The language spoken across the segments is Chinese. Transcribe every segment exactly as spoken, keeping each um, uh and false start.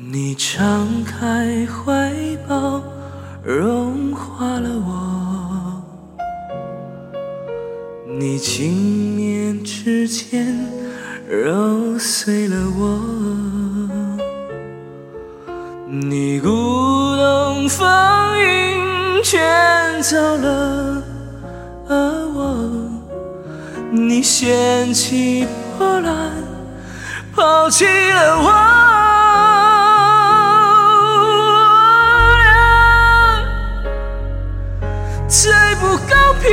你敞开怀抱，融化了我。你轻捻指尖，揉碎了我。你鼓动风云，卷走了我。你掀起波澜，抛弃了我。再不公平，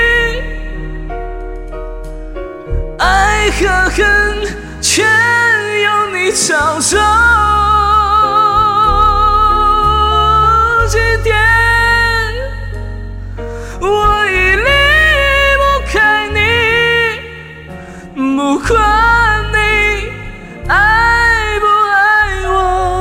爱和恨全由你操纵。今天我已离不开你，不管你爱不爱我。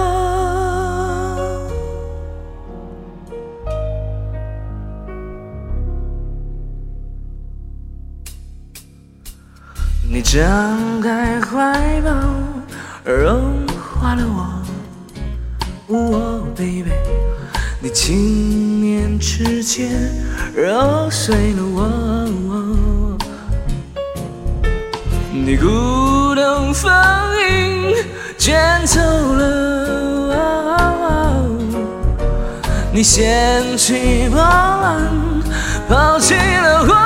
你张开怀抱，融化了我，哦 baby。你轻捻指尖，揉碎了我。你鼓动风云，卷走了我。你掀起波澜，抛弃了我。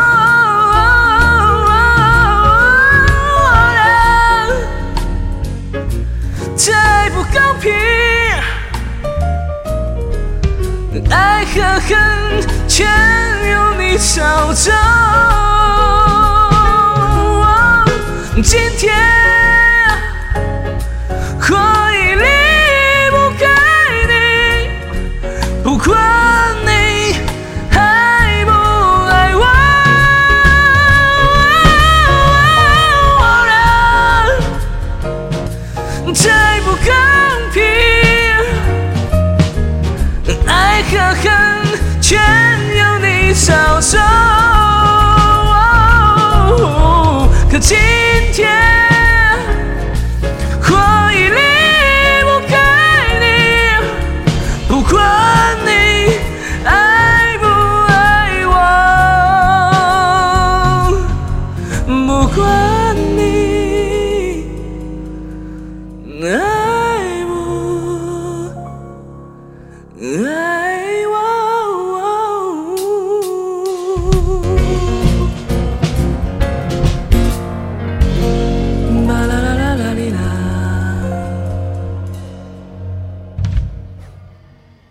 再不公平，爱和恨全由你操纵。今天我已离不开你，不管你爱不爱我。再不公平，爱和恨全由你操纵。